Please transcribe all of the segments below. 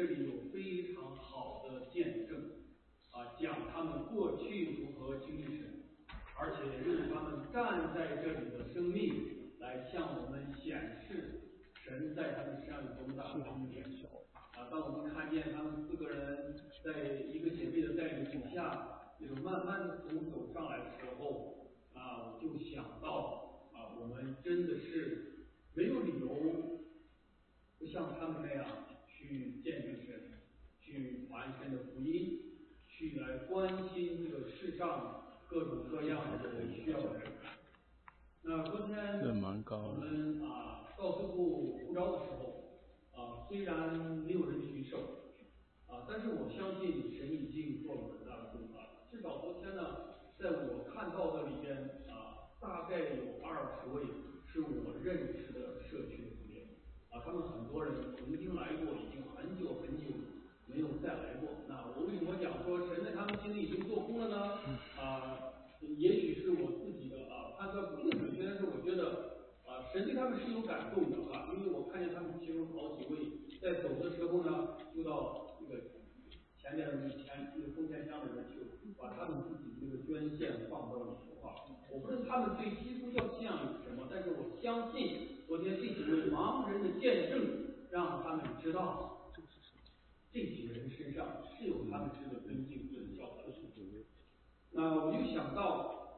里有非常好的见证讲他们过去如何经历神，而且用他们站在这里的生命来向我们显示神在他们身上有多么大的恩典。当我们看见他们4个人在一个姐妹的带领之下，慢慢的走上来的时候我就想到我们真的是没有理由不像他们那样去见证神，去传神的福音，去来关心这个世上各种各样的需要的人。那昨天我们告诉部呼召的时候虽然没有人举手但是我相信神已经做了很大的工作。至少昨天呢，在我看到的里边大概有20位是我认识的社区的成员他们很多人曾经来过，已经很久很久没有再来过。那我为什么讲说神在他们心里已经做工了呢？也许是我自己的判断不一定准确，但是我觉得神对他们是有感动的因为我看见他们其中好几位在走的时候呢，就到这个前面这个奉献箱里面去，把他们自己这个捐献放到里头我不知道他们对基督教信仰有什么，但是我相信昨天这几位盲人的见证，让他们知道这几个人身上是有他们值得尊敬、值得效法的事情。那我就想到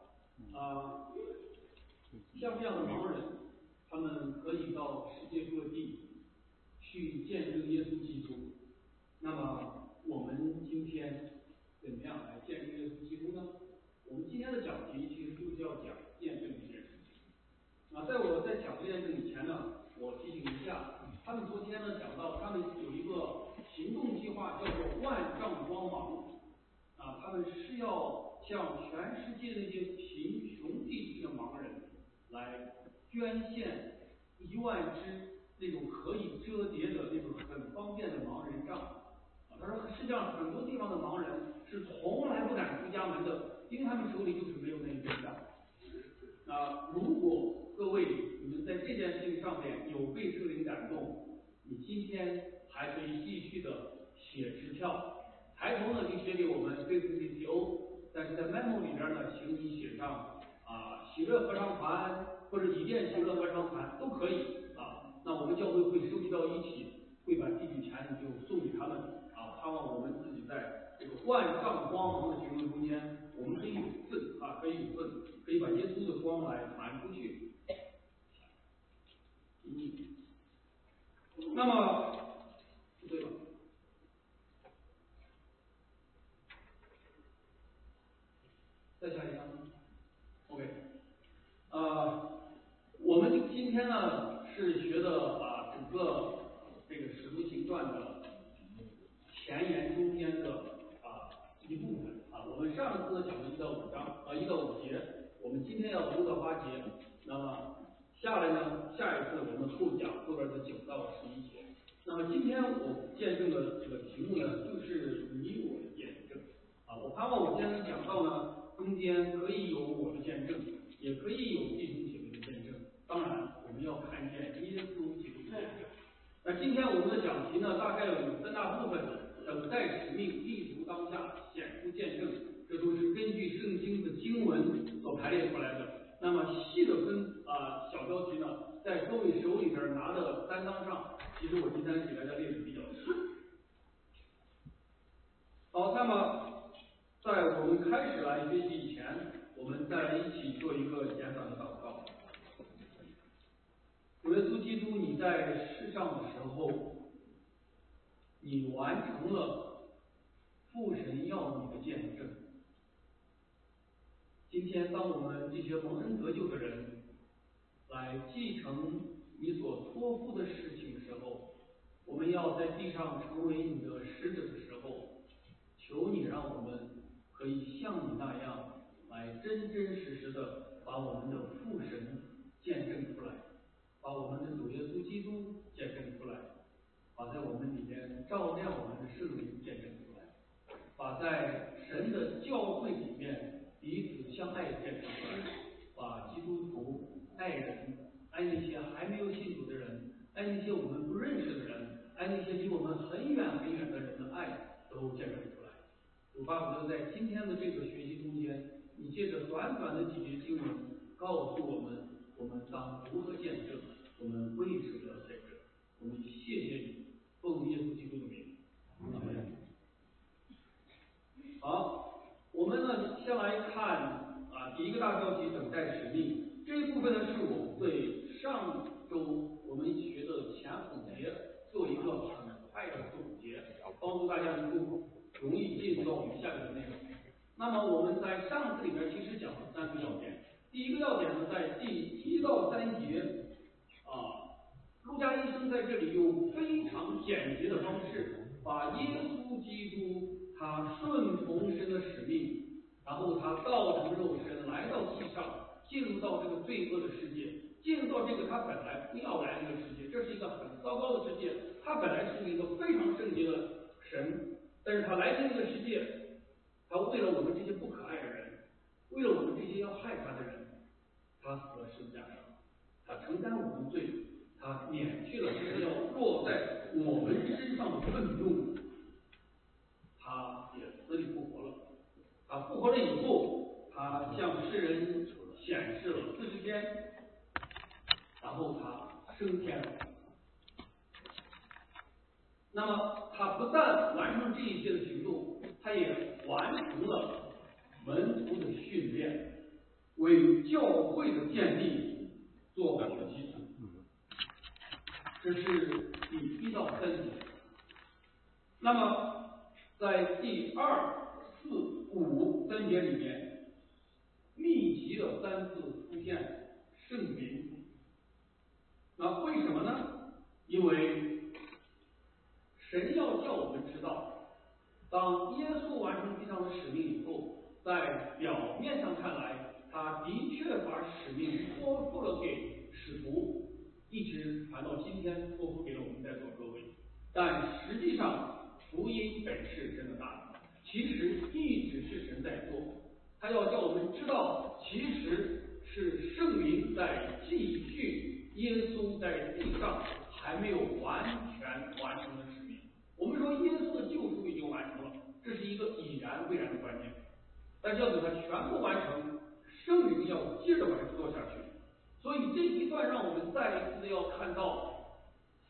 像这样的盲人，他们可以到世界各地去见证耶稣基督。那么我们今天怎么样来见证耶稣基督呢？我们今天的讲题其实就是要讲见证这件事情。在我在讲见证以前呢，我提醒一下，他们昨天呢讲到他们有一个行动计划，叫做万丈光芒他们是要向全世界那些贫穷地区的盲人来捐献1万只那种可以折叠的那种很方便的盲人杖他说世界上很多地方的盲人是从来不敢出家门的，因为他们手里就是没有那一根杖如果各位你们在这件事情上面有被圣灵感动，你今天还可以继续的写支票，抬头呢就写给我们Facebook，但是在 memo 里边呢，请你写上喜乐合唱团或者以电喜乐合唱团都可以那我们教会会收集到一起，会把这笔钱就送给他们盼望我们自己在这个万丈光芒的行动中间，我们可以有份可以把耶稣的光来传出去。那么不对吧？再下一张 OK 我们今天呢是学的整个这个使徒行传的前言中间的一部分我们上一次讲的1到5章1到5节，我们今天要读到8节。那么下来呢，下一次我们后边的9到11节。那么今天我见证的这个题目呢，就是你我的见证我盼望我今天讲到呢，中间可以有我的见证，也可以有弟兄姐妹的见证。当然，我们要看见耶稣基督的见证。那今天我们的讲题呢，大概有3大部分：等待使命、立足当下、显出见证。这都是根据圣经的经文所排列出来的。那么细的分小标题呢，在各位手里边拿的单张上，其实我今天给大家列的比较细。好，那么在我们开始来学习以前，我们再一起做一个简短的祷告。主耶稣基督，你在世上的时候，你完成了父神要你的见证。今天当我们这些蒙恩得救的人来继承你所托付的事情的时候，我们要在地上成为你的使者的时候，求你让我们可以像你那样来真真实实的把我们的父神见证出来，把我们的主耶稣基督见证出来，把在我们里面照亮我们的圣灵见证出来，把在神的教会里面彼此相爱见证出来，把基督徒爱人，爱那些还没有信主的人，爱那些我们不认识的人，爱那些离我们很远很远都见证出来。主巴不得在今天的这个学习中间，你借着短短的几节经文，告诉我们，我们当如何见证，我们为什么要见证。我们谢谢你，奉耶稣基督的名。阿门。好，我们呢先来看第一个大标题，等待使命。这一部分呢是我们对上周我们学的前5节做一个很快的总结，帮助大家能够容易进入到我们下面的内容。那么我们在上次里面其实讲了3个要点。第一个要点呢，在第1到3节路加医生在这里用非常简洁的方式，把耶稣基督他顺从神的使命，然后他道成肉身来到地上，进入到这个罪恶的世界，进入到这个他本来不要来的世界，这是一个很糟糕的世界。他本来是一个非常圣洁的神，但是他来到这个世界，他为了我们这些不可爱的人，为了我们这些要害他的人，他死了十字架上，他承担我们的罪，他免去了这个要落在我们身上的愤怒，他也死里复活了。他复活了以后，他向世人显示了40天，然后他升天了。那么他不但完成这一些的行动，他也完成了门徒的训练，为教会的建立做好了基础。这是第1到3节。那么在第2、4、5、3节里面，密集的3次出现圣灵。那为什么呢？因为神要叫我们知道，当耶稣完成地上的使命以后，在表面上看来，他的确把使命托付了给使徒，一直传到今天，托付给了我们在座各位。但实际上，福音本是神的大能，其实一直是神在做。他要叫我们知道，其实是圣灵在继续耶稣在地上还没有完全完成的使命。我们说耶稣的救赎已经完成了，这是一个已然未然的观念，但是要等它全部完成，圣灵要接着把它做下去。所以这一段让我们再一次的要看到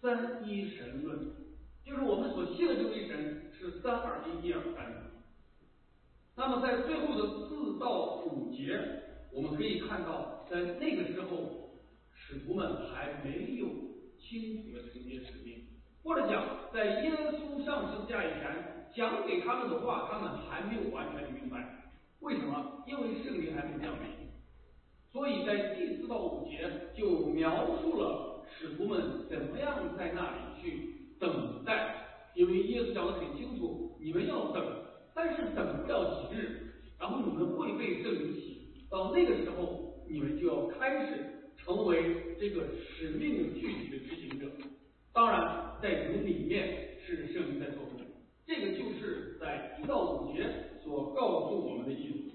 3一神论，就是我们所信的这位神是3而1，1而3。那么在最后的4到5节，我们可以看到，在那个时候，使徒们还没有清楚的承接使命，或者讲，在耶稣上十字架以前讲给他们的话，他们还没有完全的明白。为什么？因为圣灵还没降临。所以在第4到5节就描述了使徒们怎么样在那里去等待，因为耶稣讲得很清楚，你们要等，但是等不了几日，然后你们会被圣灵洗，到那个时候你们就要开始成为这个使命的具体的执行者。当然在你们里面是圣灵在做工，这个就是在1到5节所告诉我们的意思。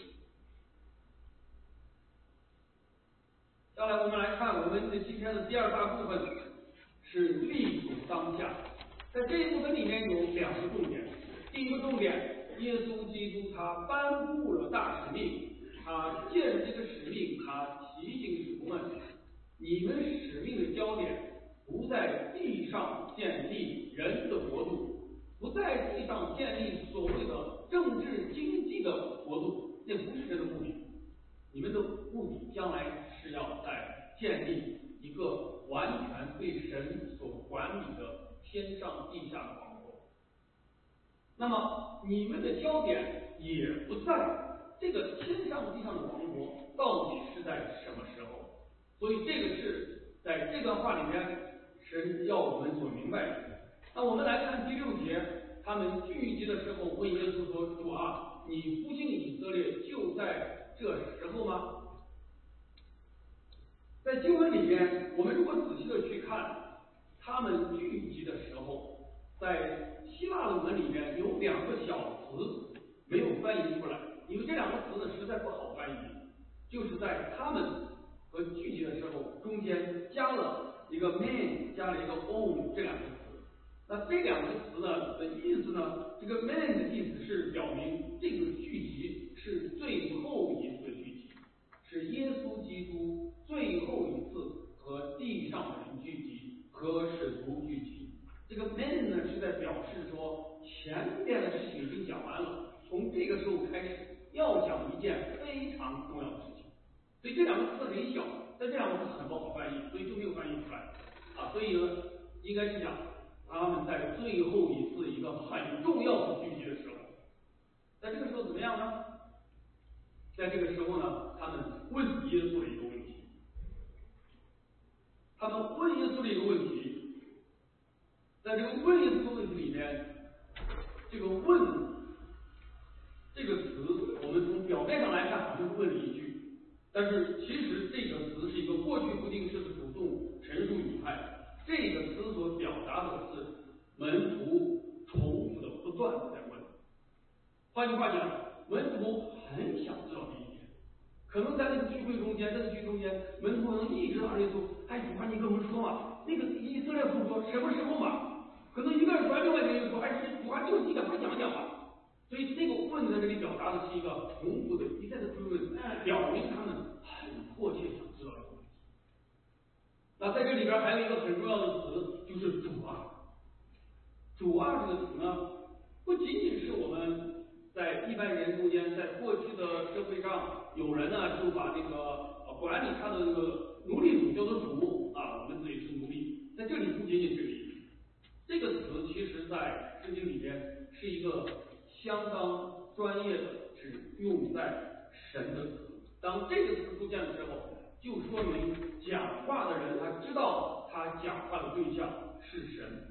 下来我们来看我们的今天的第2大部分，是立足当下。在这一部分里面有2个重点。第一个重点，耶稣基督他颁布了大使命，他借着这个使命，他提醒使徒们，你们使命的焦点不在地上建立人的国度，不在地上建立所谓的政治经济的国度，那不是神的目的。你们的目的将来是要在建立一个完全被神所管理的天上地下的王国。那么你们的焦点也不在这个天上地上的王国到底是在什么时候。所以这个是在这段话里面神要我们所明白的。那我们来看第6节，他们聚集的时候问耶稣说，主啊，你复兴以色列就在这时候吗？在经文里面，我们如果仔细的去看他们聚集的时候，在希腊的文里面有2个小词没有翻译出来，因为这2个词呢实在不好翻译，就是在他们和聚集的时候中间加了一个 man 加了一个 on 这2个词。那这2个词呢的意思呢， 这个 man 的意思是表明这个聚集是最后一次聚集，是耶稣基督最后一次和地上的人聚集，和使徒聚集。这个 man 呢是在表示说前面的事情已经讲完了，从这个时候开始要讲一件非常重要的事情。所以这两个词很小，但这两个字很不好翻译，所以就没有翻译出来啊。所以呢，应该是讲他们在最后一次一个很重要的聚集的时候，在这个时候怎么样呢？在这个时候呢，他们问耶稣的一个问题，他们问耶稣的一个问题，在这个问耶稣的问题里面，这个问这个词，我们从表面上来看好像是问了一句，但是其实这个词是一个过去不定式的主动陈述语态。这个词所表达的是门徒重复的不断的在问。换句话讲，门徒很想知道这一点，可能在那个聚会中间，门徒可能一直喊耶稣，哎，主啊，你跟我们说嘛，那个以色列族说什么时候嘛？可能一个人说，另外一个人说，哎，主啊，就你赶快讲讲吧。所以这个问在这里表达的是一个重复的一再的追问，表明他们很迫切想知道这个问题。那在这里边还有一个很重要的词，就是主啊。主啊这个词呢，不仅仅是我们在一般人中间，在过去的社会上，有人呢就把这个管理他的这个奴隶主叫做主啊，我们自己是奴隶。在这里不仅仅这个意思，这个词其实在圣经里边是一个相当专业的，只用在神的词。当这个词出现的时候，就说明讲话的人他知道他讲话的对象是神。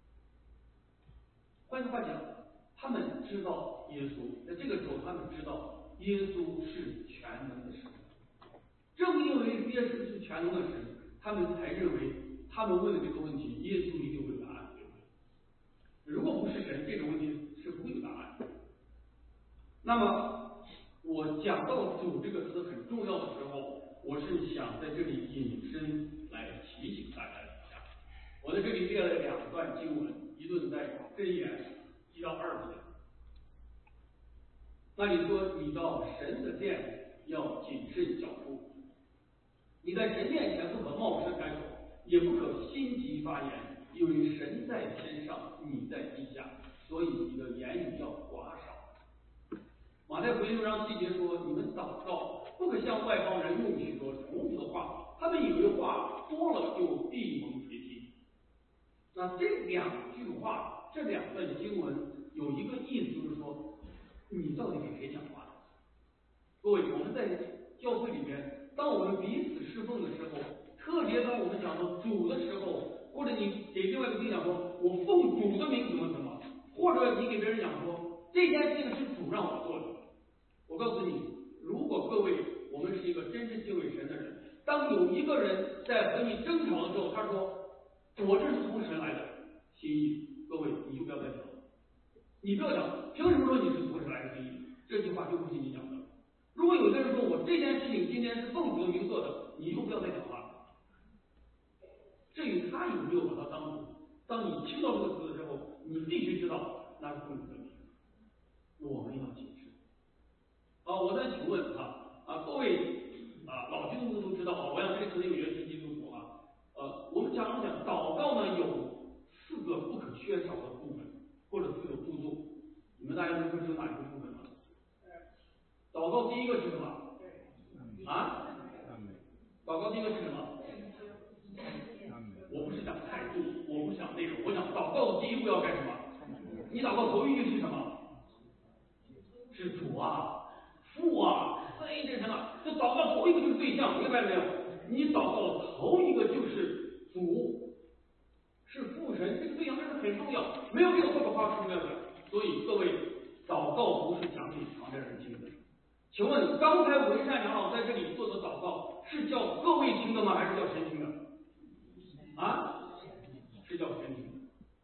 换句话讲，他们知道耶稣，在这个时候他们知道耶稣是全能的神。正因为耶稣是全能的神，他们才认为他们问的这个问题，耶稣一定会有答案，对不对？如果不是神，这个问题是不会有答案的。那么我讲到主这个词很重要的时候，我是想在这里引申来提醒大家一下。我在这里列了两段经文，一段在箴言1到2节，那里说，你到神的殿要谨慎脚步，你在神面前不可冒失开口，也不可心急发言，因为神在天上，你在地下，所以你的言语要寡少。马太福音6章7节说，你们祷告不可向外邦人用许多重复的话，他们以为话多了就闭蒙垂听。那这两句话，这两段经文有一个意思，就是说你到底给谁讲话？各位，我们在教会里边，当我们彼此侍奉的时候，特别当我们讲到主的时候，或者你给另外一个弟兄讲说，我奉主的名怎么怎么，或者你给别人讲说这件事情是主让我做的。我告诉你，如果各位我们是一个真正敬畏神的人，当有一个人在和你争吵的时候，他说我这是从神来的心意，各位你就不要再讲了，你不要讲，凭什么说你是从神来的心意？这句话就不是你讲的。如果有的人说我这件事情今天是奉主的名做的，你就不要再讲话了。至于他有没有把它当主，当你听到这个词的时候，你必须知道那是奉主的名。我们要谨慎。我再请问各位老基督徒都知道我想这里可能有些新基督徒我们讲祷告呢有4个不可缺少的部分，或者4个步骤，你们大家能分出哪一个部分吗？祷告第一个是什么？祷告第一个是什么？我不是讲态度，我不讲内容，我讲祷告的第一步要干什么？你祷告头一句是什么？是主啊，父啊，三一真神啊。这祷告头一个就是对象，明白没有？你祷告头一个就是主，是父神，这个对象真是很重要，没有这个话是不了的。所以各位，祷告不是讲给旁边人听的。请问刚才文善长老在这里做的祷告是叫各位听的吗？还是叫神听的？是叫神听的。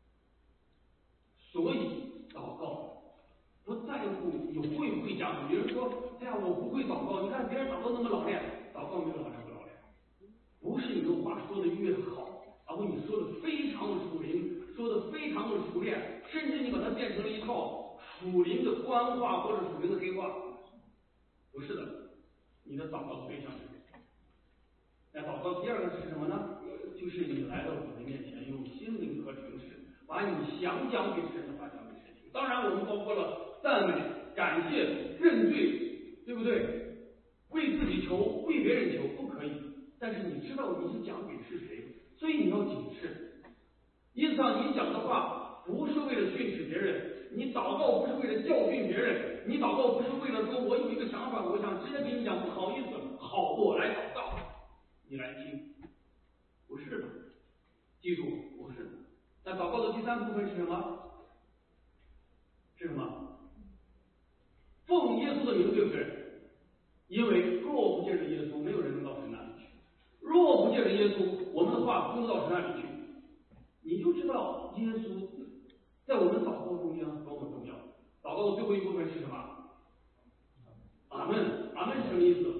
所以祷告不在乎你会不会讲。有人说，哎呀，我不会祷告，你看别人祷告那么老练，祷告没有老练不老练，不是你的话说的越好，然后你说的非常的属灵，说的非常的熟练， 甚至你把它变成了一套属灵的官话或者属灵的黑话。不是的，你的祷告对象是谁？那祷告第二个是什么呢？就是你来到主的面前，用心灵和诚实，把你想讲给神的话讲给神听。当然，我们包括了赞美、感谢、认罪，对不对？为自己求，为别人求不可以，但是你知道你是讲给是谁，所以你要警示。因此上，你讲的话不是为了训斥别人，你祷告不是为了教训别人，你祷告不是为了说我有一个想法，我想直接跟你讲，不好意思，好，我来祷告，你来听，不是的，记住，不是的。那祷告的第三部分是什么？是什么？奉耶稣的名，对不对？因为若不借着耶稣，没有人能到神那里去。若不借着耶稣，我们的话不能到神那里去。你就知道耶稣在我们祷告中间多么重要。祷告的最后一部分是什么？阿门。阿门是什么意思？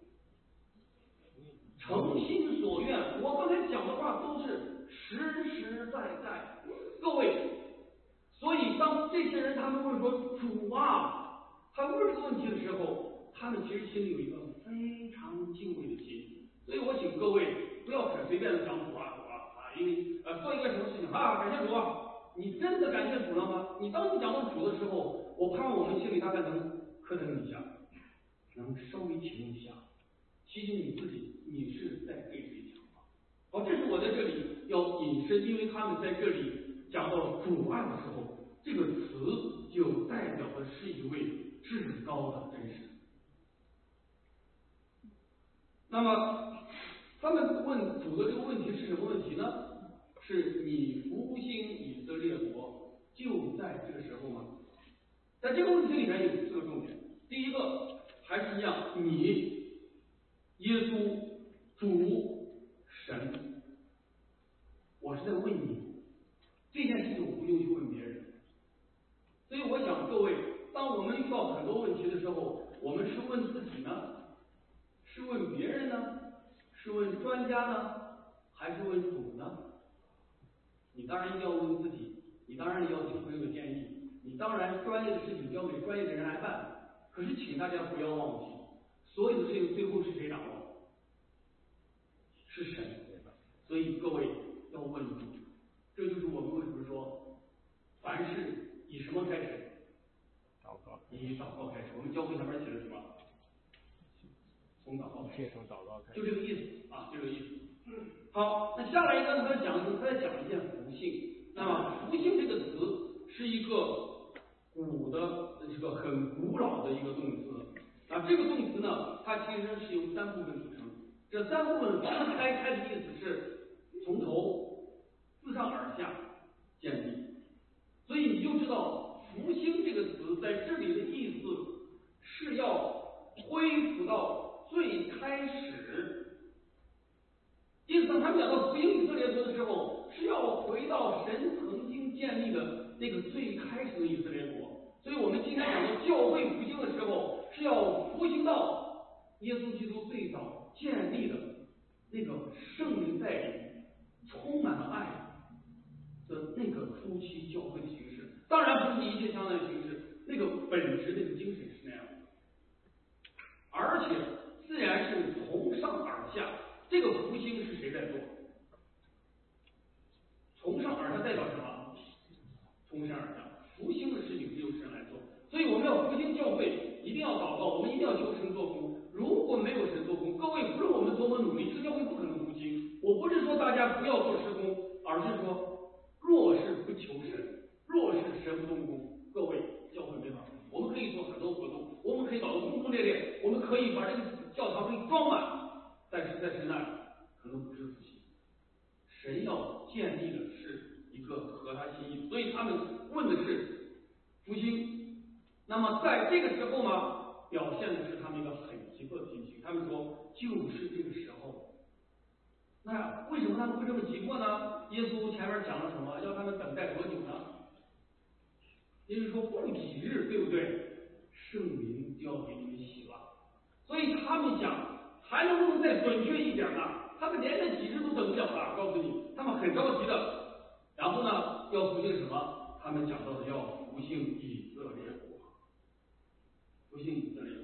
诚心所愿。我刚才讲的话都是实实在在。各位，所以当这些人他们会说主啊，他问这个问题的时候，他们其实心里有一个非常敬畏的心。所以我请各位不要很随便的讲主啊，因为做一个什么事情啊，感谢主啊，你真的感谢主了吗？你当你讲到主的时候，我盼望我们心里大概能磕腾一下，能稍微停一下，提醒你自己，你是在对谁讲话。好，这是我在这里要引申，因为他们在这里讲到主爱的时候，这个词就代表的是一位至高的真实。那么他们问主的这个问题是什么问题呢？是你复兴以色列国就在这个时候吗？在这个问题里面有4个重点。第一个还是一样，你耶稣主神，我是在问你这件事情，我不用去问别人。所以我想各位，当我们遇到很多问题的时候，我们是问自己呢，是问别人呢，是问专家呢，还是问主呢？你当然一定要问自己，你当然要听朋友的建议，你当然专业的事情交给专业的人来办。可是请大家不要忘记，所有的事情最后是谁掌握？是神。所以各位要问主，这就是我们为什么说，凡事以什么开始？ 祷告。 以祷告开始。我们教会上面写的什么？从祷告开始。 从祷告开始。 就这个意思啊，就这个意思。好，那下来一个他在讲一件福性。那么福性这个词是一个这个很古老的一个动词。这个动词呢，它其实是由3部分组成。这3部分分开的意思是从头自上而下建立。所以你就知道福兴这个词在这里的意思是要恢复到最开始。因此他们讲到福音以色列国的时候，是要回到神曾经建立的那个最开始的以色列国。所以我们今天讲到教会复兴的时候，是要复兴到耶稣基督最早建立的那个圣灵带领、充满了爱的那个初期教会的形式。当然不是一切相当的形式，那个本质、那个精神是那样的。而且自然是从上而下。这个福兴是谁在做？从上而下代表什么？从上而下，福兴的事情是由神来做。所以我们要复兴教会，一定要祷告，我们一定要求神做工。如果没有神做工，各位不论我们多么努力，这个教会不可能复兴。我不是说大家不要做施工，而是说若是不求神，若是神不动工，各位教会没法复兴。我们可以做很多活动，我们可以搞得轰轰烈烈，我们可以把这个教堂给装满。但是在神那里可能不是复兴，神要建立的是一个合他心意，所以他们问的是复兴。那么在这个时候呢，表现的是他们一个很急迫的心情。他们说就是这个时候。那为什么他们会这么急迫呢？耶稣前面讲了什么？要他们等待多久呢？耶稣说不几日，对不对？圣灵就要给你们洗了。所以他们想还能不能再准确一点呢？他们连这几日都等不了了，告诉你，他们很着急的。然后呢，要复兴什么？ 他们讲到的要复兴以色列国，复兴以色列国。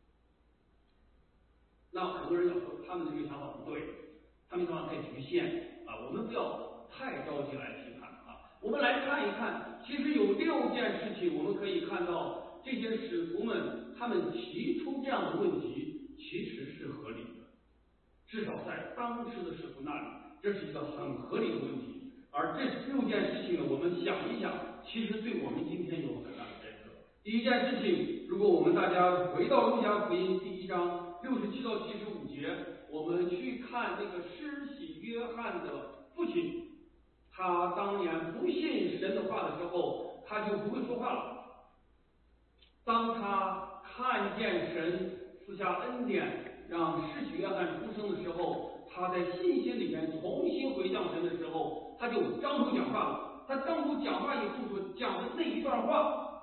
那很多人讲说他们这个想法不对，他们想法太局限啊，我们不要太着急来批判啊。我们来看一看，其实有6件事情，我们可以看到这些使徒们他们提出这样的问题，其实是合理的，至少在当时的使徒那里，这是一个很合理的问题。而这6件事情呢，我们想一想，其实对我们今天有很大的建设。第一件事情，如果我们大家回到路加福音第1章67到75节，我们去看那个施洗约翰的父亲，他当年不信神的话的时候，他就不会说话了。当他看见神赐下恩典，让施洗约翰出生的时候，他在信心里面重新回向神的时候，他就张口讲话了。他张口讲话以后所讲的那一段话，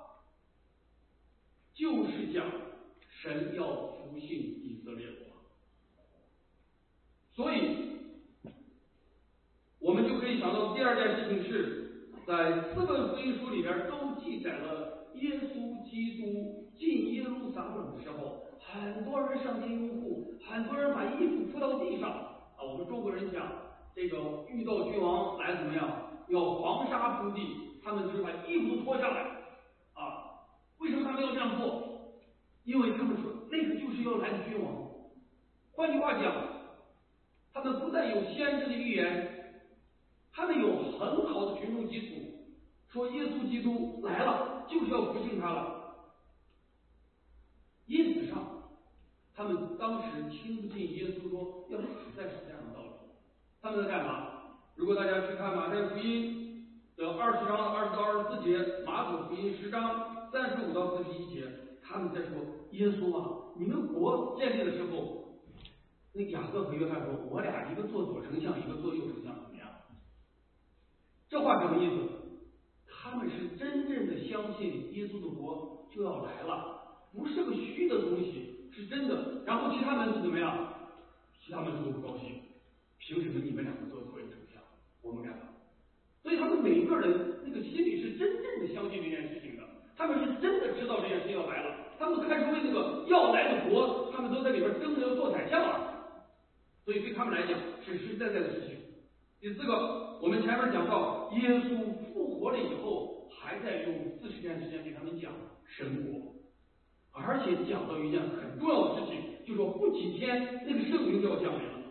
就是讲神要复兴以色列国。所以我们就可以想到第2件事情是，在4本福音书里边都记载了耶稣基督进耶路撒冷的时候，很多人上前拥护，很多人把衣服铺到地上啊。我们中国人讲这个遇到君王来怎么样，要黄沙铺地，他们就是把衣服都脱下来啊。为什么他们要这样做？因为他们说那个就是要来的君王。换句话讲，他们不但有先知的预言，他们有很好的群众基础，说耶稣基督来了，就是要复兴他了。因此上，他们当时听不进耶稣说要死在十字架上的道理。他们在干嘛？如果大家去看马太福音的20章20到24节，马可福音10章35到41节，他们在说耶稣啊，你们国建立的时候，那雅各和约翰说，我俩一个做左丞相，一个做右丞相，怎么样？这话什么意思？他们是真正的相信耶稣的国就要来了，不是个虚的东西，是真的。然后其他门徒怎么样？其他门徒都不高兴，凭什么你们两个做左右丞相，我们干嘛？所以他们每个人那个心里是真正的相信这件事情的，他们是真的知道这件事要来了，他们开始为那个要来的国，他们都在里边争着要做宰相了。所以对他们来讲是实实在在的事情。第4个，我们前面讲到耶稣复活了以后，还在用40天时间给他们讲神国，而且讲到一件很重要的事情，就是说不几天那个圣灵就要降临了。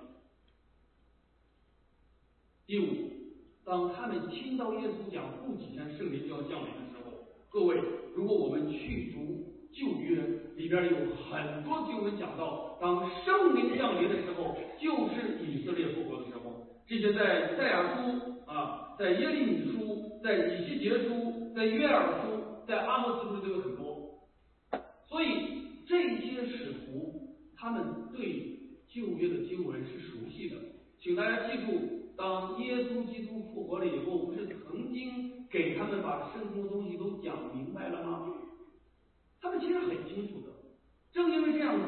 第5，当他们听到耶稣讲不几天圣灵就要降临的时候，各位，如果我们去读旧约，里边有很多经文讲到，当圣灵降临的时候，就是以色列复国的时候。这些在以赛亚书啊，在耶利米书，在以西结书，在约珥书，在阿摩斯书都有很多。所以这些使徒他们对旧约的经文是熟悉的。请大家记住，当耶稣基督复活了以后，不是曾经给他们把圣经的东西都讲明白了吗？他们其实很清楚的。正因为这样子，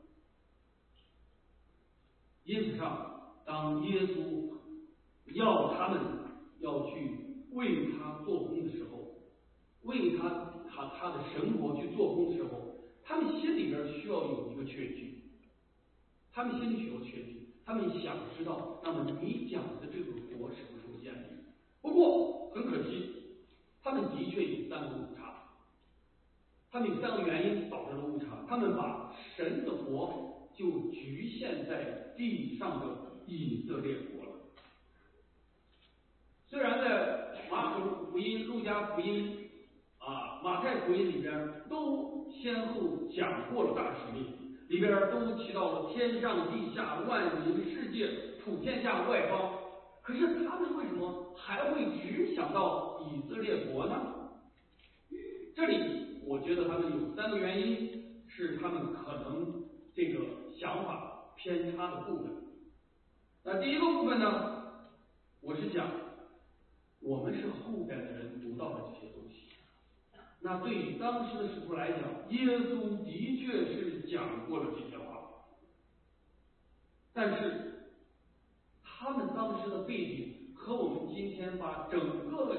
因此上，当耶稣要他们要去为他做工的时候，为他的神国去做工的时候，他们心里边需要有一个确据，他们心里需要确据，他们想知道，那么你讲的这个国什么时候建立？不过很可惜，他们的确有3个误差。他们有3个原因导致了误差，他们把神的国就局限在地上的以色列国了。虽然在马可福音、路加福音马太福音里边都先后讲过了大使命，里边都提到了天上地下万民世界普天下外邦，可是他们为什么还会只想到以色列国呢？这里我觉得他们有3个原因，是他们可能这个想法偏差的部分。那第一个部分呢，我是讲我们是后代的人读到了这些东西，那对于当时的使徒来讲，耶稣的确是讲过了这些话，但是他们当时的背景和我们今天把整个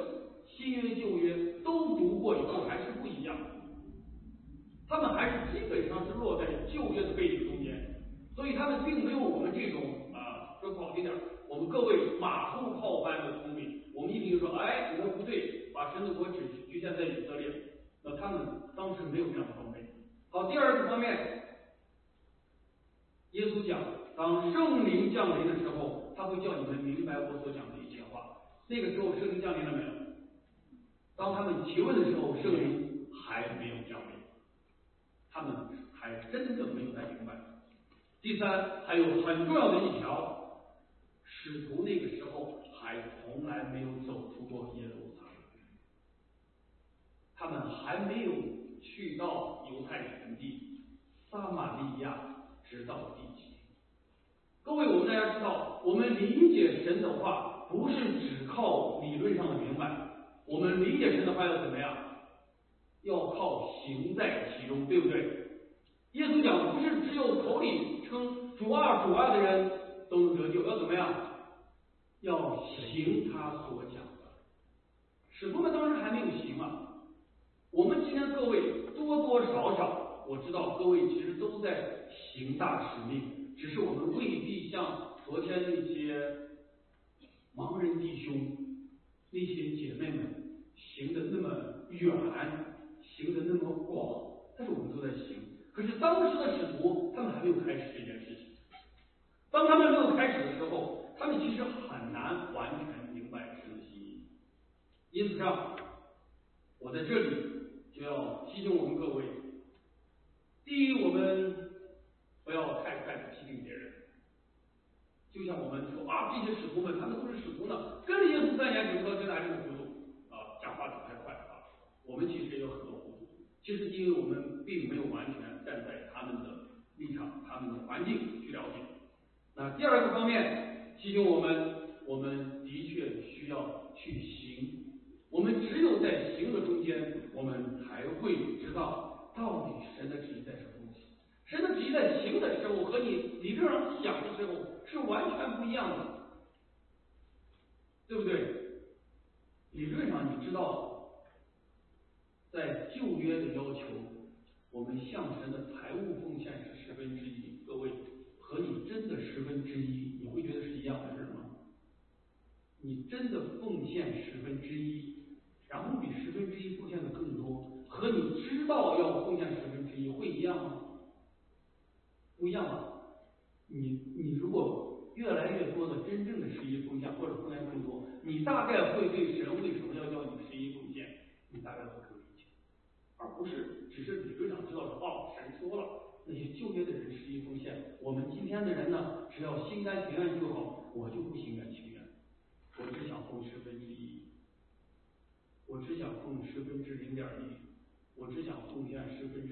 新约旧约都读过以后还是不一样的，他们还是基本上是落在旧约的背景中间，所以他们并没有我们这种说不好听点，我们各位马后炮般的聪明。我们一听就说，哎，你们不对，把神的国只局限在以色列，那他们当时没有这样的装备。好，第二个方面，耶稣讲，当圣灵降临的时候，他会叫你们明白我所讲的一切话。那个时候圣灵降临了没有？当他们提问的时候，圣灵还没有降临，他们还真的没有太明白。第三，还有很重要的一条，使徒那个时候还从来没有走出过耶路撒冷，他们还没有去到犹太全地，撒玛利亚直到地极。各位，我们大家知道，我们理解神的话，不是只靠理论上的明白，我们理解神的话要怎么样？要靠行在其中，对不对？耶稣讲，不是只有口里称主啊主啊的人都能得救，要怎么样？要行他所讲的。使徒们当时还没有行啊。我们今天各位多多少少，我知道各位其实都在行大使命，只是我们未必像昨天那些盲人弟兄、那些姐妹们行的那么远，行的那么广，但是我们都在行。可是当时的使徒，他们还没有开始这件事情。当他们没有开始的时候，他们其实很难完全明白神的心意。因此上，我在这里就要提醒我们各位：第一，我们不要太快的批评别人。就像我们说啊，这些使徒们，他们都是使徒呢，跟着耶稣3年，怎么到现在还这么糊涂啊？讲话讲太快啊！我们其实也有很多糊涂。其实因为我们并没有完全站在他们的立场、他们的环境去了解。那第二个方面提醒我们，我们的确需要去行。我们只有在行的中间，我们才会知道到底神的旨意在什么东西。神的旨意在行的时候和你理论上想的时候是完全不一样的，对不对？理论上你知道，在旧约的要求，我们向神的财务奉献是1/10。各位，和你真的1/10，你会觉得是一样的事吗？你真的奉献1/10，然后比1/10奉献的更多，和你知道要奉献1/10会一样吗？不一样吧？你如果越来越多的真正的11奉献，或者奉献更多，你大概会对神为什么要叫你11奉献，你大概会更理解，而不是只是理论上知道说哦，神说了，那些旧约的人11奉献，我们今天的人呢，只要心甘情愿就好，我就不心甘情愿，我只想奉1/10，我只想奉0.1%，我只想奉献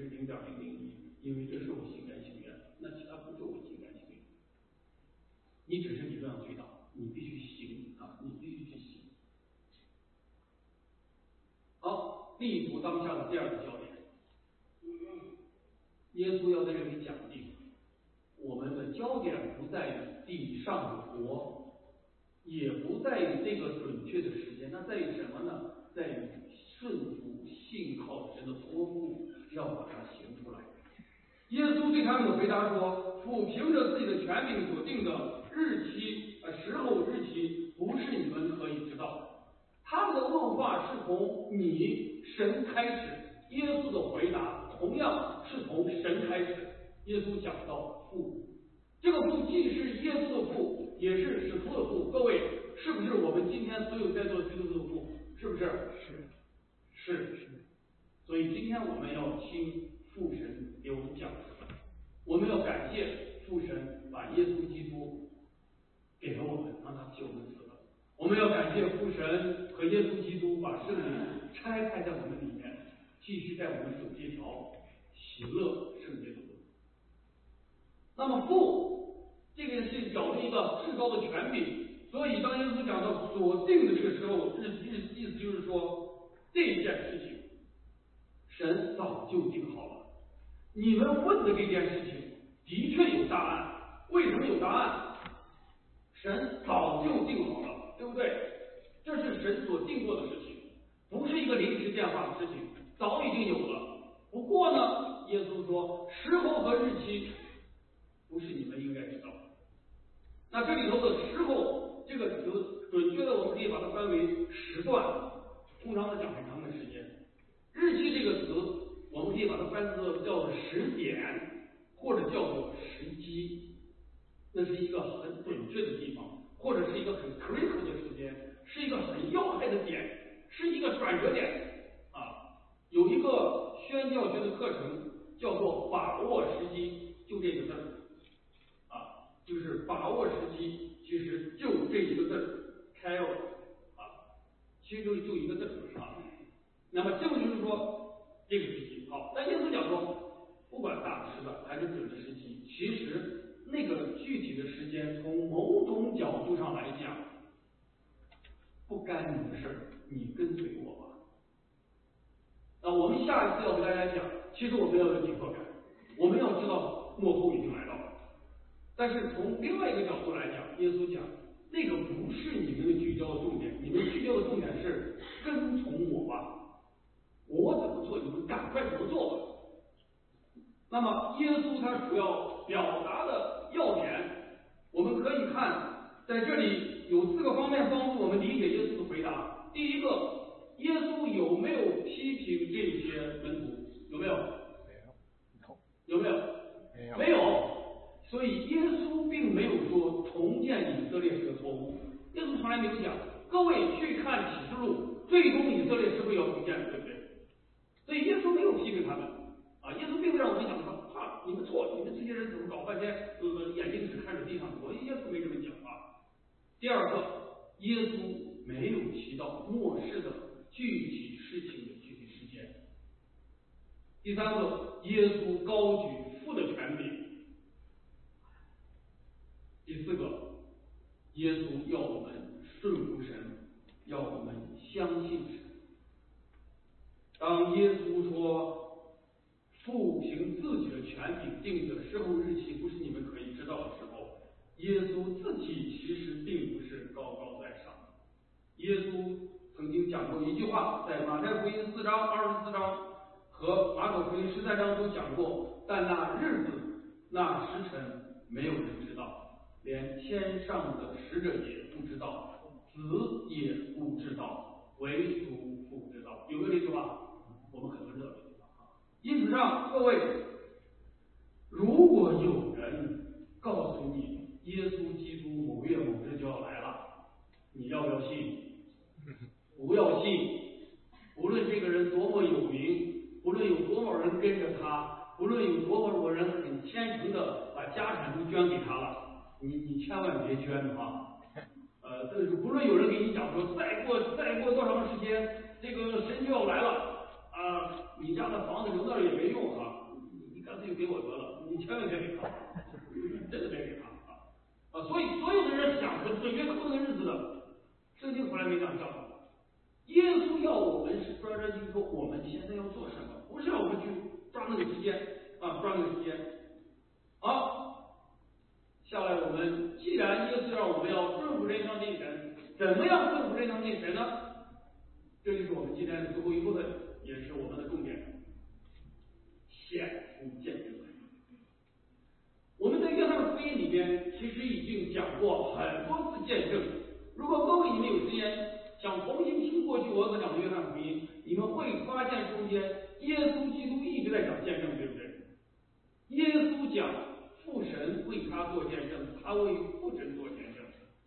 0.001%，因为这是我心甘情愿，那其他不是我心甘情愿。你只是理论上知道，你必须行啊，你必须去行。好，立足当下的第二个焦点，耶稣要在这里讲定，我们的焦点不在于地上的国，也不在于这个准确的时间，那在于什么呢？在于顺服信靠神的托付，要把它行出来。耶稣对他们的回答说：父凭着自己的权柄所定的日期时候日期，不是你们可以知道。他们的问话是从你神开始，耶稣的回答同样是从神开始。耶稣讲到父，这个父既是耶稣的父，也是使徒的父。各位，是不是我们今天所有在座基督徒的父？是不是？是。所以今天我们要听父神给我们讲什么，我们要感谢父神把耶稣基督给了我们，让他替我们死了。我们要感谢父神和耶稣基督把圣灵拆开在我们里面，继续在我们走这条喜乐圣洁的路。那么父这个是表明一个至高的权柄，所以当耶稣讲到所定的这个时候，意思就是说这件事情神早就定好了。你们问的这件事情的确有答案，为什么有答案？神早就定好了，对不对？这是神所定过的事情。 不是一个临时变化的事情，早已经有了。不过呢，耶稣说时候和日期不是你们应该知道的。那这里头的时候这个词，准确的我们可以把它翻为时段，通常的讲很长的时间。日期这个词，我们可以把它翻作叫做时点，或者叫做时机。那是一个很准确的地方，或者是一个很 critical 的时间，是一个很要害的点，是一个转折点啊。有一个宣教学的课程叫做把握时机，就这个字啊，就是把握时机，其实就这一个字 care 啊，其实就一个字啊。那么正就是说这个时机好，但耶稣讲说，不管大的时段还是短的时机，其实那个具体的时间，从某种角度上来讲，不干你的事儿，你跟随我吧。我们下一次要给大家讲，其实我们要有紧迫感，我们要知道末后已经来到了。但是从另外一个角度来讲，耶稣讲，那个不是你们的聚焦的重点，你们聚焦的重点是跟从我吧。我怎么做，你们赶快怎么做吧。那么耶稣他主要表达的要点，我们可以看在这里有4个方面帮助我们理解耶稣的回答。第一个，耶稣有没有批评这些门徒？有没有？有没有？没有。所以耶稣并没有说重建以色列是个错误，耶稣从来没有讲各位去看启示录，最终以色列是会要重建的，对不对？所以耶稣没有批评他们啊，耶稣并不让我们讲说你们错，你们这些人怎么搞半天眼睛只看着地上走，耶稣没这么讲啊。第二个，耶稣没有提到末世的具体事情的具体时间。第三个，耶稣高举父的权柄。第4个，耶稣要我们顺服神，要我们相信神。当耶稣说父凭自己的权柄定的时候日期不是你们可以知道的时候，耶稣自己其实并不是高高在上。耶稣曾经讲过一句话，在马太福音4章24章和马可福音13章都讲过，但那日子那时辰没有人知道，连天上的使者也不知道，子也不知道，唯独父知道。有没有这句话？我们很多知道这句话。因此上，各位，如果有人告诉你耶稣基督某月某日就要来了，你要不要信？不要信。无论这个人多么有名，无论有多少人跟着他，无论有多少人很虔诚的把家产都捐给他了，你千万别捐啊！不论有人给你讲说再过多长时间，这个神就要来了啊，你家的房子留那儿也没用啊，你干脆就给我得了，你千万别给他，真的别给他啊！所以所有的人想准确扣那个日子的，圣经从来没这样教导。耶稣要我们是专心说我们现在要做什么，不是让我们去抓那个时间啊，抓那个时间。好，下来我们既然耶稣让我们要顺服人上进神，怎么样顺服人上进神呢？这就是我们今天的最后一部分，也是我们的重点，显出见证。我们在约翰福音里边其实已经讲过很多次见证，如果各位你们有时间想重新听过去我所讲的约翰福音，你们会发现中间耶稣基督一直在讲见证，对不对？耶稣讲父神为他做见证，他为父神做见证。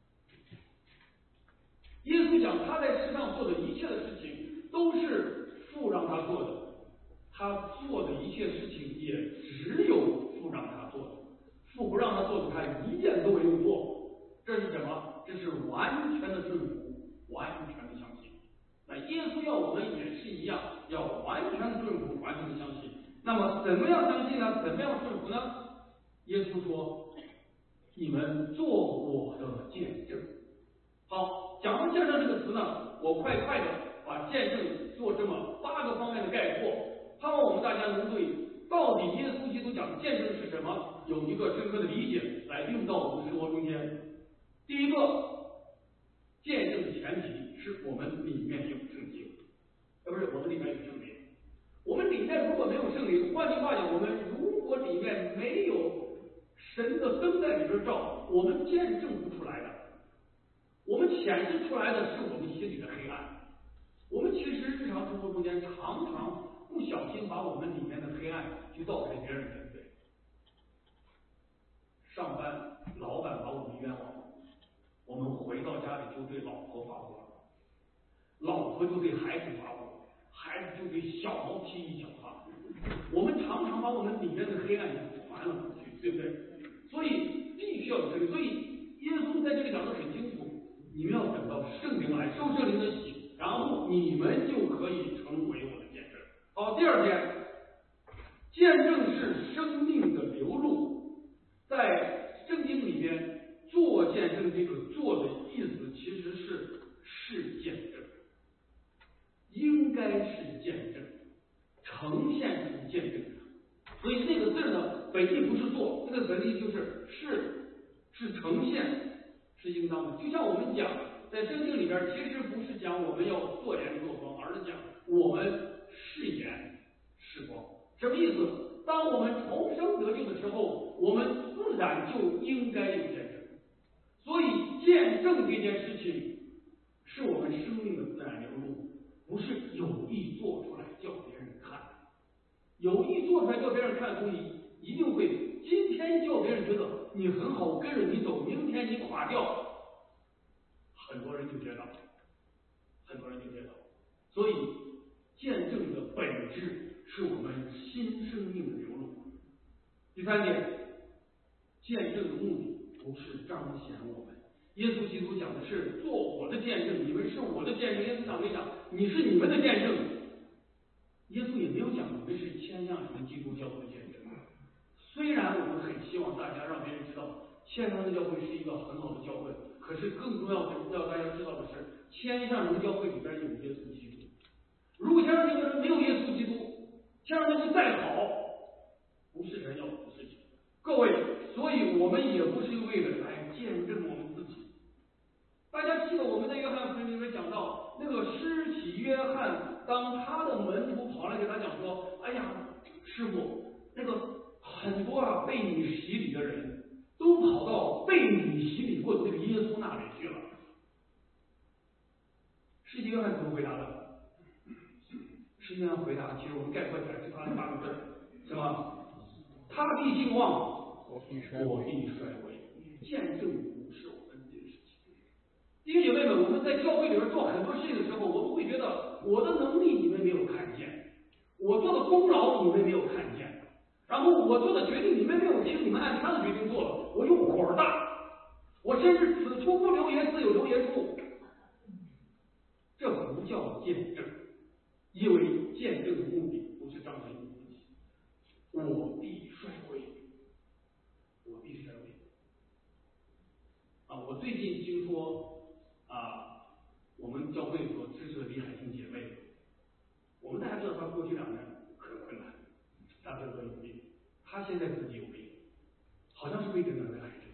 耶稣讲他在世上做的一切的事情都是父让他做的，他做的一切事情也只有父让他做的，父不让他做的他一件都没有做。这是什么？这是完全的顺服，完全的相信。那耶稣要我们也是一样，要完全的顺服，完全的相信。那么怎么样相信呢？怎么样顺服呢？耶稣说，你们做我的见证。好，讲到见证这个词呢，我快的把见证做这么8个方面的概括，盼望我们大家能对到底耶稣基督讲见证是什么有一个深刻的理解，来用到我们的生活中间。第一个，见证的前提是我们里面有圣经。 不是，我们里面有圣灵。我们里面如果没有圣灵，换句话讲，我们如果里面没有神的灯在里边照，我们见证不出来的。我们显示出来的是我们心里的黑暗。我们其实日常生活中间常常不小心把我们里面的黑暗去倒给别人面对。上班，老板把我们冤枉，我们回到家里就对老婆发火，老婆就对孩子发火，孩子就对小毛踢一脚他。我们常常把我们里面的黑暗就传了出去，对不对？所以必须要有圣灵。所以耶稣在这里讲得很清楚，你们要等到圣灵来，受圣灵的洗，然后你们就可以成为我的见证。好，第二点，见证是生命的流露。在圣经里边，做见证这个“做”的意思其实是见证，应该是见证，呈现出见证。所以这个字呢，本意不是做，这个本意是呈现，是应当的。就像我们讲，在圣经里边，其实不是讲我们要做盐做光，而是讲我们是盐是光。什么意思？当我们重生得救的时候，我们自然就应该有见证。所以见证这件事情是我们生命的自然流露，不是有意做出来叫别人看。有意做出来叫别人看的东西，一定会今天叫别人觉得你很好，跟着你走，明天你垮掉，很多人就跌倒。所以见证的本质是我们新生命的流露。第三点，见证的目的不是彰显我们。耶稣基督讲的是做我的见证，你们是我的见证。耶稣讲没讲你是你们的见证？耶稣也没有讲你们是谦让城基督教会的见证。虽然我们很希望大家让别人知道谦让的教会是一个很好的教会，可是更重要的要大家知道的是，谦让城教会里边有耶稣基督。如果谦让城没有耶稣基督，谦让教会再好，不是人要做的事情。各位，所以我们也不是为了来见证我们自己。大家记得我们在约翰福音里面讲到，那个施洗约翰，当他的门徒跑来给他讲说：“哎呀，师傅，那个很多被你洗礼的人都跑到被你洗礼过的那个耶稣那里去了。”施洗约翰怎么回答的？施洗约翰回答，其实我们概括起来是他的8个字，是吗？他必兴旺，我必衰微。见证不是我们这个事情。弟兄姐妹们，我们在教会里边做很多事情的时候，我们会觉得我的能力你们没有看见，我做的功劳你们没有看见，然后我做的决定你们没有听，你们按他的决定做了，我就火大，我甚至此处不留爷，自有留爷处。这不叫见证，因为见证的目的不是彰显你自己。我必衰微。我最近听说我们教会所支持的李海清姐妹，我们大家知道她过去2年很困难，她很努力，她现在自己有病，好像是胃等等的癌症，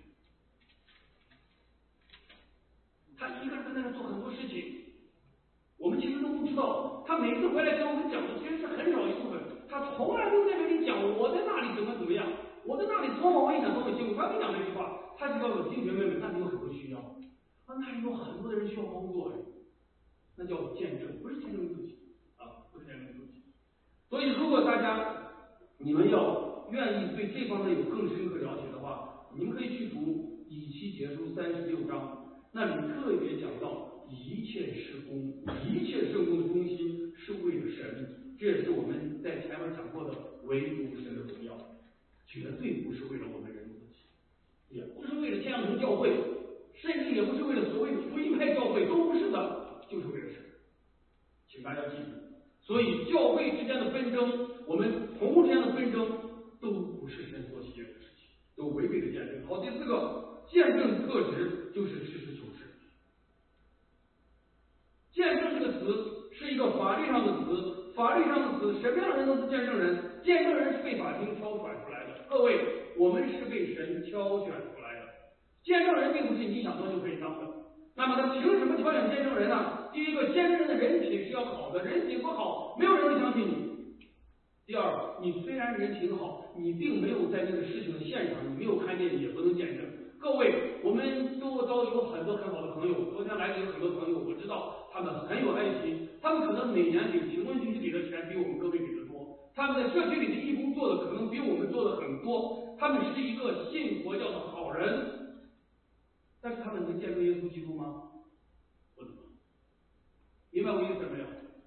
她一个人在那做很多事情，我们其实都不知道。她每次回来跟我们讲的其实是很少一部分，她从来没有在这里讲我在那里怎么样，我在那里多么危险多么辛苦，她没讲这句话。他就告诉弟兄姐妹们，那里有很多需要，那里有很多的人需要帮助，那叫见证，不是见证自己不是见证自己。所以，如果大家你们要愿意对这方面有更深刻了解的话，你们可以去读以西结书36章，那里特别讲到一切事工、一切圣工的中心是为了神，这也是我们在前面讲过的唯独神的荣耀，绝对不是为了我们人自己。也不是为了建成教会，甚至也不是为了所谓的福音派教会，都不是的，就是为了神。请大家记住，所以教会之间的纷争，我们同工之间的纷争，都不是神所喜悦的事情，都违背了见证。好，第4个，见证特质就是实事求是。见证这个词是一个法律上的词，法律上的词，什么样的人都是见证人？见证人是被法庭挑选出来的。各位，我们是被神挑选出来的，见证人并不是你想当就可以当的。那么他凭什么挑选见证人呢？ 第一个，见证人的人品是要好的，人品不好，没有人会相信你。第二，你虽然人品好，你并没有在这个事情的现场，你没有看见，也不能见证。各位，我们周遭有很多很好的朋友，昨天来的有很多朋友，我知道他们很有爱心，他们可能每年给贫困地区给的钱比我们各位给的多，他们在社区里的义工做的可能比我们做的很多，他们是一个信佛教的好人，但是他们能见证耶稣基督吗？不能。明白我意思没有？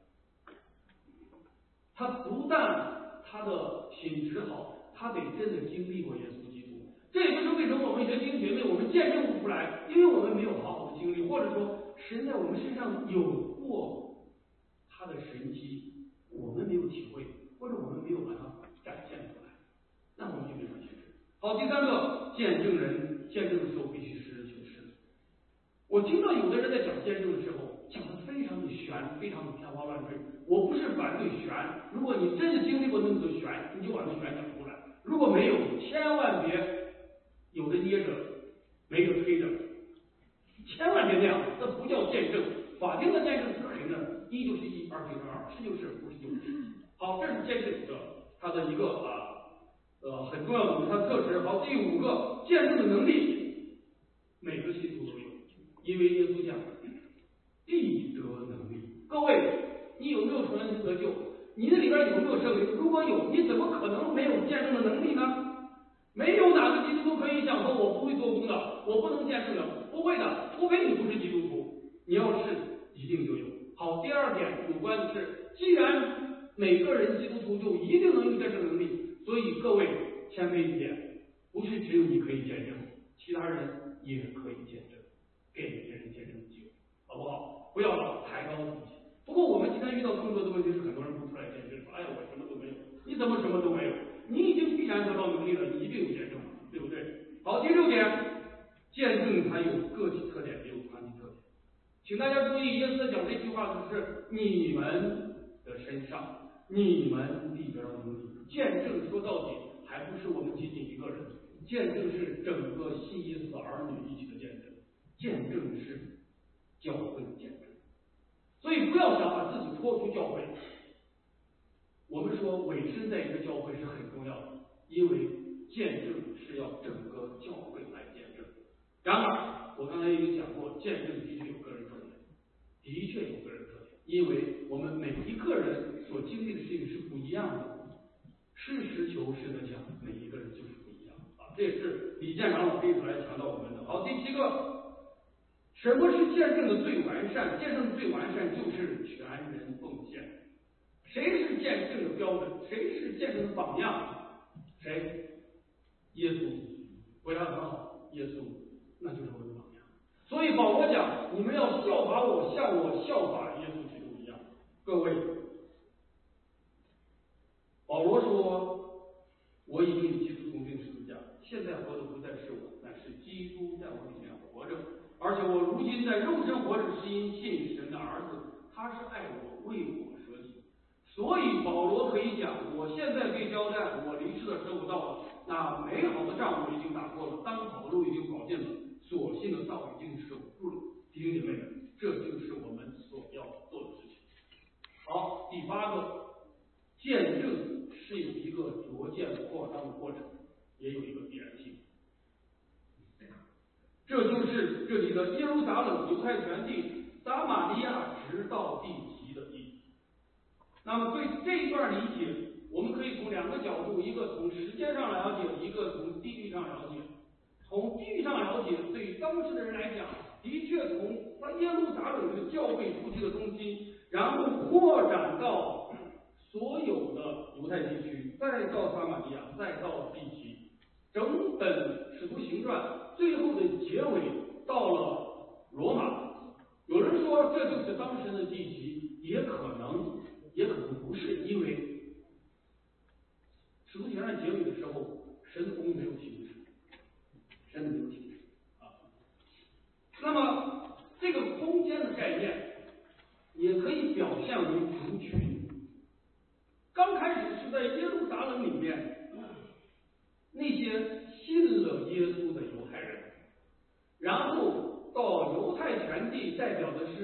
他不但他的品质好，他得真的经历过耶稣基督。这也就是为什么我们学弟兄姐妹我们见证不出来，因为我们没有好好的经历，或者说神在我们身上有过他的神迹，我们没有体会，或者我们没有把它展现出来，那我们就没法见证。好，第三个，见证人见证的时候必须实事求是。我听到有的人在讲见证的时候，讲的非常的玄，非常的天花乱坠。我不是反对玄，如果你真的经历过那么多玄，你就把那玄讲出来；如果没有，千万别有的捏着，没的推着，千万别那样，那不叫见证。法定的见证是谁呢？一就是一，二就是二，是就是，不是就是。好，这是见证者他的一个很重要的他的特质。好，第五个，见证的能力，每个信徒都有，因为耶稣讲必得能力。各位，你有没有承认得救？你的里边有没有圣灵？如果有，你怎么可能没有见证的能力呢？没有哪个基督徒可以讲说我不会做工的，我不能见证的，不会的，除非你不是基督徒。你要是一定就有。好，第二点有关的是，既然每个人基督徒就一定能有见证能力，所以各位谦卑一点，不是只有你可以见证，其他人也可以见证，给别人见证的机会，好不好？不要老抬高自己。不过我们今天遇到更多的问题是，很多人不出来见证，说哎呀我什么都没有，你怎么什么都没有？你已经必然得到能力了，你一定有见证了，对不对？好，第六点，见证它有个体特点，也有团体特点。请大家注意，耶稣在讲这句话的是你们的身上，你们里边的能力。见证说到底还不是我们仅仅一个人，见证是整个信耶稣的儿女一起的见证，见证是教会的见证。所以不要想把自己拖出教会。我们说委身在一个教会是很重要的，因为见证是要整个教会来见证。然而我刚才也讲过，见证的确有个人特点，的确有个人特点，因为我们每一个人所经历的事情是不一样的。实事求是的讲，每一个人就是不一样啊，这也是李建长老这一次来强调我们的。好，第七个，什么是见证的最完善？见证的最完善就是全人奉献。谁是见证的标准？谁是见证的榜样？谁？耶稣。回答很好，耶稣，那就是我的榜样。所以保罗讲，你们要效法我，像我效法耶稣基督一样。各位，保罗说，我已经与基督同定十字架，现在活的不再是我，乃是基督在我里面活着。而且我如今在肉身活着，是因信神的儿子，他是爱我，为我舍己。所以保罗可以讲，我现在被交代，我离世的时候到了，那美好的仗我已经打过了，当跑的路已经跑尽了，所信的道已经守住了。弟兄姐妹们，这就是我们所要做的事情。好，第八个，见证是有一个逐渐扩张的过程，也有一个必然性。这就是这里的耶路撒冷、犹太全地、撒玛利亚直到地极的意义。那么对这一段理解，我们可以从两个角度，一个从时间上了解，一个从地域上了解。从地域上了解，对于当时的人来讲，的确从耶路撒冷这个教会初期的中心，然后扩展到所有的犹太地区，再到撒玛利亚，再到地极，整本使徒行传最后的结尾到了罗马。有人说这就是当时的地极，也可能不是，因为使徒行传结尾的时候，神的工没有停止，那么这个空间的概念也可以表现为族群。刚开始是在耶路撒冷里面，那些信了耶稣的犹太人，然后到犹太全地代表的是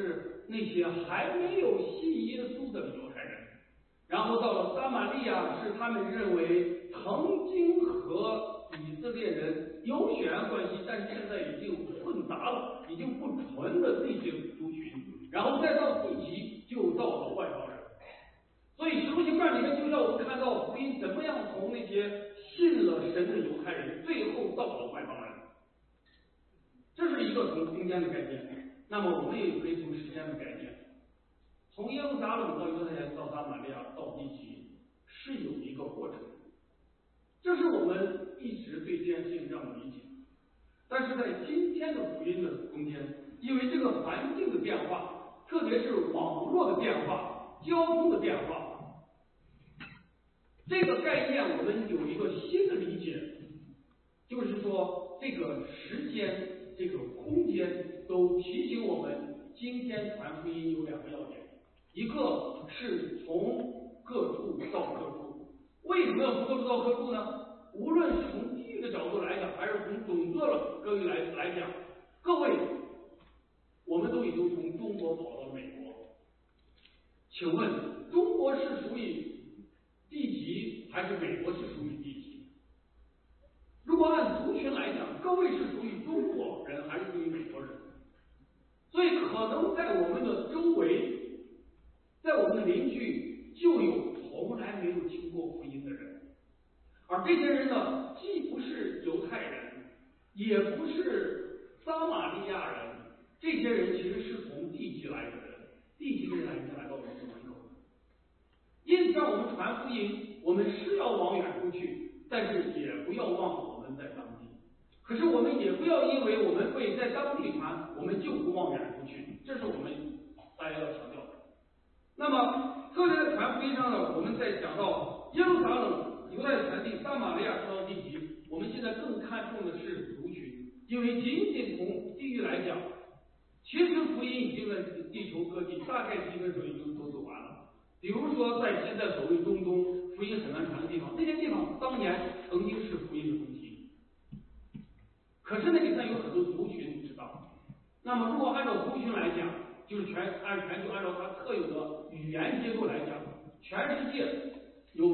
那些还没有信耶稣的犹太人，然后到了撒玛利亚，是他们认为曾经和以色列人有血缘关系，但是现在已经混杂了，已经不纯的那些族群，然后再到地极，就到了外邦人。所以《使徒行传》里面就让我们看到福音怎么样从那些信了神的犹太人，最后到了外邦人。这是一个从空间的概念。那么我们也可以从时间的概念，从耶路撒冷到犹太人到撒玛利亚到地极是有一个过程，这是我们一直对这件事情这样的理解。但是在今天的福音的空间，因为这个环境的变化，特别是网络的变化、交通的变化，这个概念我们有一个新的理解，就是说这个时间、这个空间都提醒我们，今天传福音有两个要点，一个是从各处到各处。为什么要从各处到各处呢？无论是从地域的角度来讲，还是从种族的各域来讲，各位，我们都已经从中国跑到美国，请问中国是属于地级还是美国是属于地级？如果按族群来讲，各位是属于中国人还是属于美国人？所以可能在我们的周围，在我们的邻居就有从来没有听过福音的人，而这些人呢，既不是犹太人，也不是撒玛利亚人，这些人其实是从地级来的人，地级的人来到我们的门口。因此，让我们传福音，我们是要往远处去，但是也不要忘我们在当地。可是我们也不要因为我们会在当地传，我们就不往远处去，这是我们大家要强调的。那么，特别在传福音上呢，我们在讲到耶路撒冷、犹太传地、撒玛利亚说到地级，我们现在更看重的是族群，因为仅仅从地域来讲，其实福音已经在地球各地大概基本上已经都走完了。比如说，在现在所谓中东福音很难传的地方，那些地方当年曾经是福音的中心，可是那里面有很多族群不知道。那么，如果按照族群来讲，就是全球按照它特有的语言结构来讲，全世界有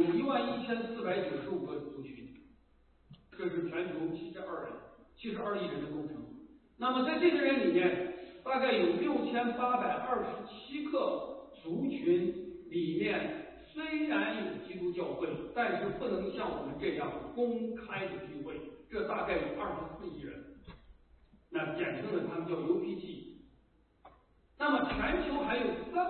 11495个族群，这是全球72亿人的构成。那么在这些人里面，大概有6827个族群里面，虽然有基督教会，但是不能像我们这样公开的聚会，这大概有24亿人，那简称的他们叫 UPG。那么全球还有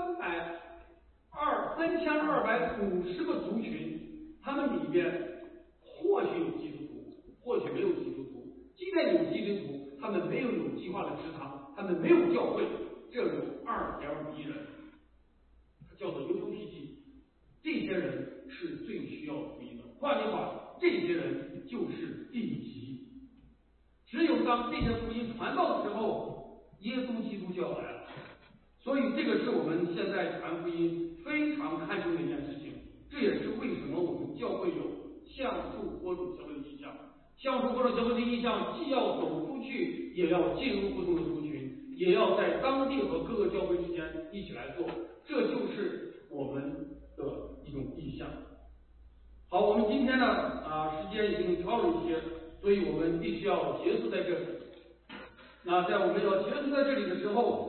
3250个族群，他们里边或许有基督徒，或许没有基督徒。即便有基督徒，他们没有有计划的食堂，他们没有教会，这有2.5亿人，它叫做 UPG。这些人是最需要福音的。换句话，这些人就是地级。只有当这些福音传到的时候，耶稣基督就要来了。所以这个是我们现在传福音非常看重的一件事情，这也是为什么我们教会有橡树播种教会的意向。橡树播种教会的意向既要走出去，也要进入不同的族群，也要在当地和各个教会之间一起来做，这就是我们的一种意向。好，我们今天呢时间已经超了一些，所以我们必须要结束在这里。那在我们要结束在这里的时候，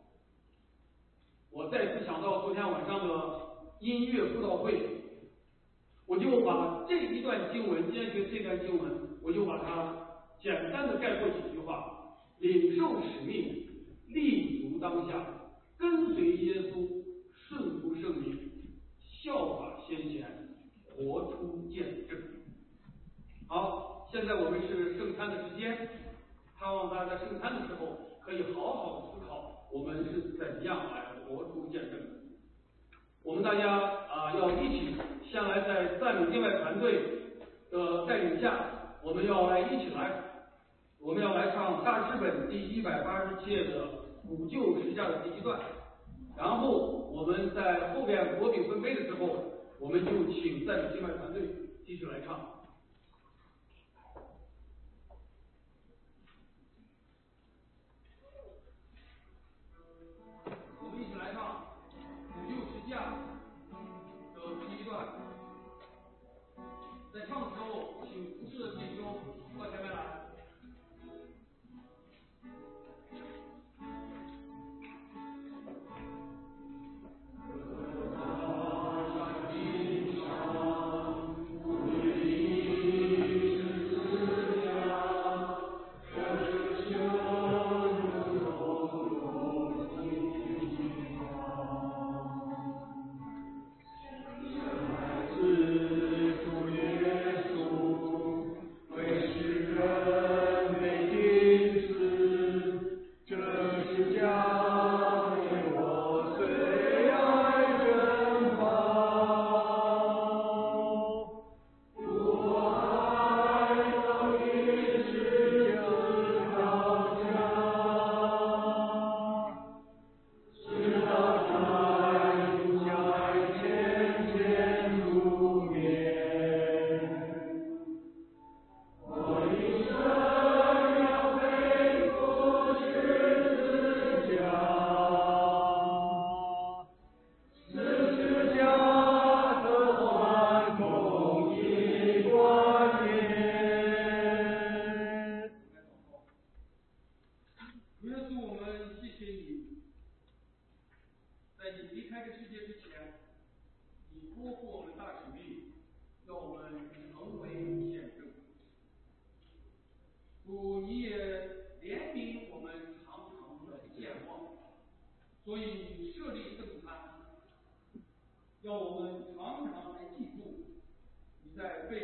我再次想到昨天晚上的音乐布道会，我就把这一段经文，今天学这段经文，我就把它简单的概括几句话：领受使命，立足当下，跟随耶稣，顺服圣灵，效法先贤，活出见证。好，现在我们是圣餐的时间，盼望大家在圣餐的时候可以好好的思考，我们是怎样来活出见证。我们大家要一起，先来在赞美敬拜团队的带领下，我们要来唱大诗本第187页的古旧十架的第1段，然后我们在后边国饼分杯的时候，我们就请赞美敬拜团队继续来唱。我们一起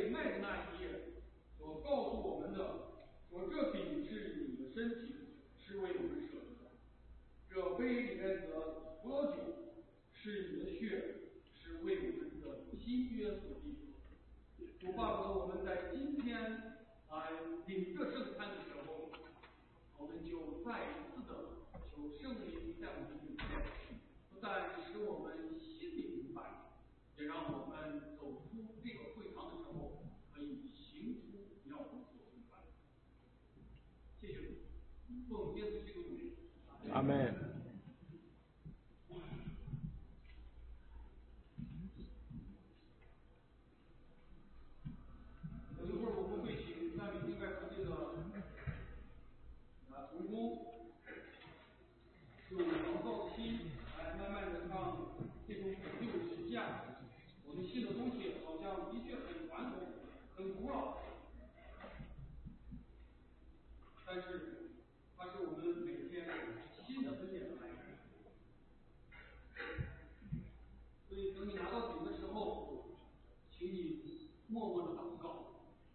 被卖的那一夜所告诉我们的，说这饼是你的身体，是为我们舍的；这杯里面的葡萄酒是你的血，是为我们的新约所立的。主巴哥，我们在今天领着圣餐的时候，我们就再一次的求圣灵在我们里面，不但使我们心里明白，也让我们走出这个会堂的时候，可以行出你要我们所明白。谢谢主，奉耶稣基督的名。 阿门。 有一会儿我们会请那里敬拜团队的同工，用祷告的心来慢慢的让这种拯救的实践，我们信的东西好像的确很传统、很古老，但是它是我们每天新的恩典的来源。所以等你拿到饼的时候，请你默默的祷告。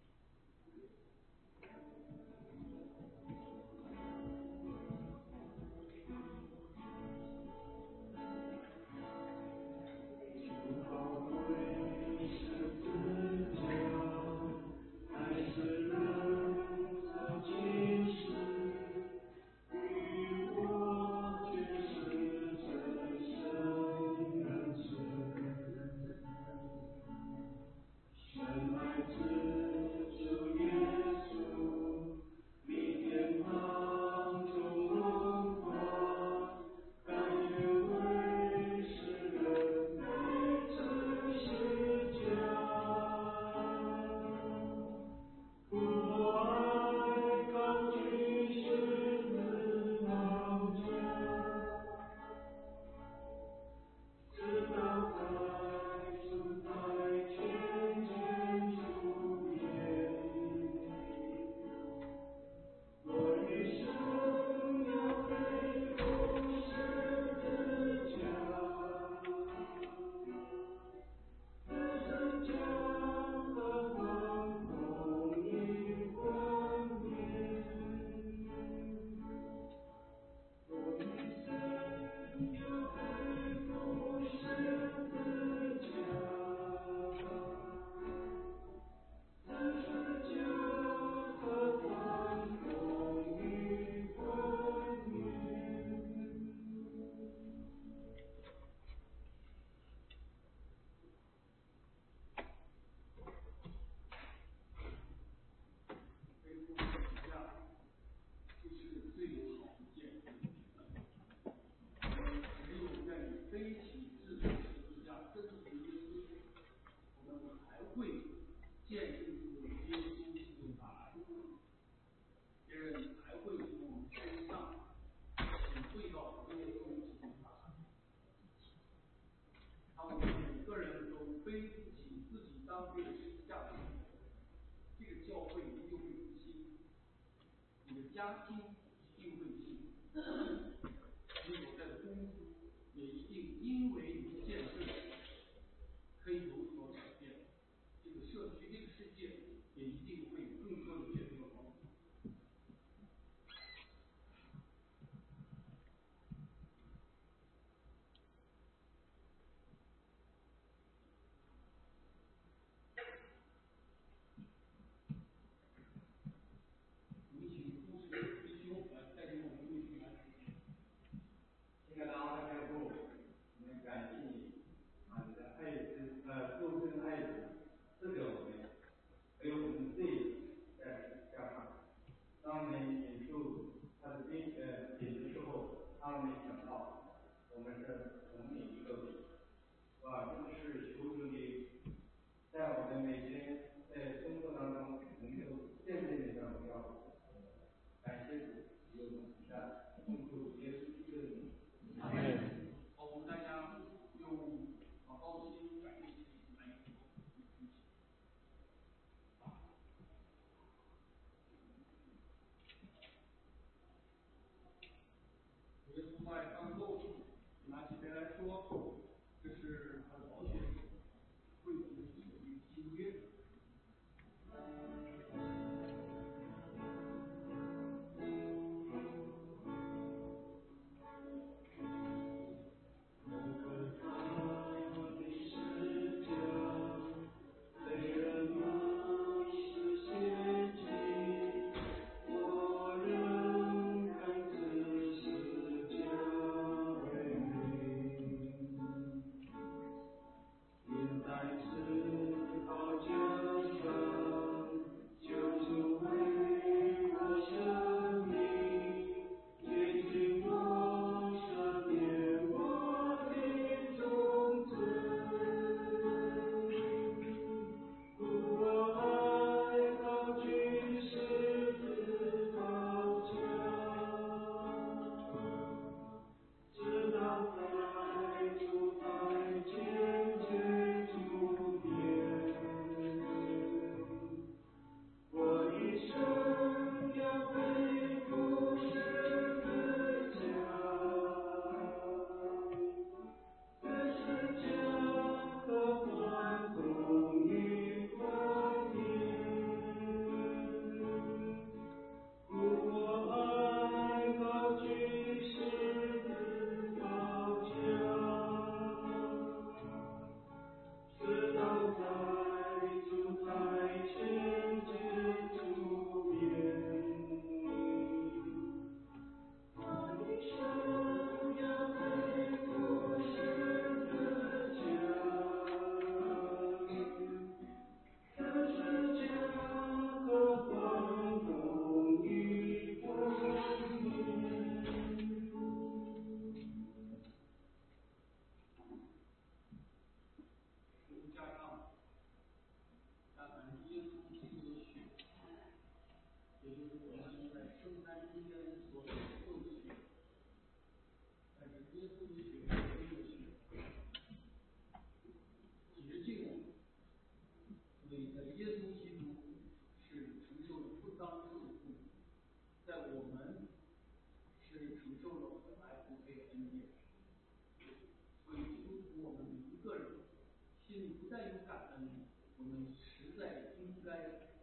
家庭一定会信，你所在的公司也一定因为你的见证可以有所改变，这个社区、这个世界也一定会有更多的见证和帮助。我们请护士弟兄来带领我们一起来。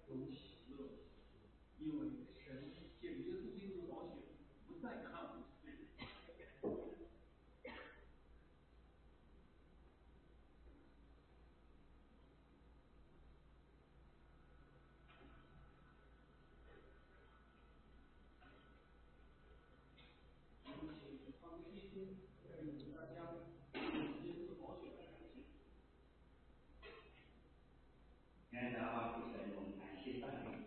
有喜乐，因为神借耶稣基督的宝血不再看我们罪人。有请方心与大家耶稣的宝血来感谢。 愿大家父神，我们感谢赞美。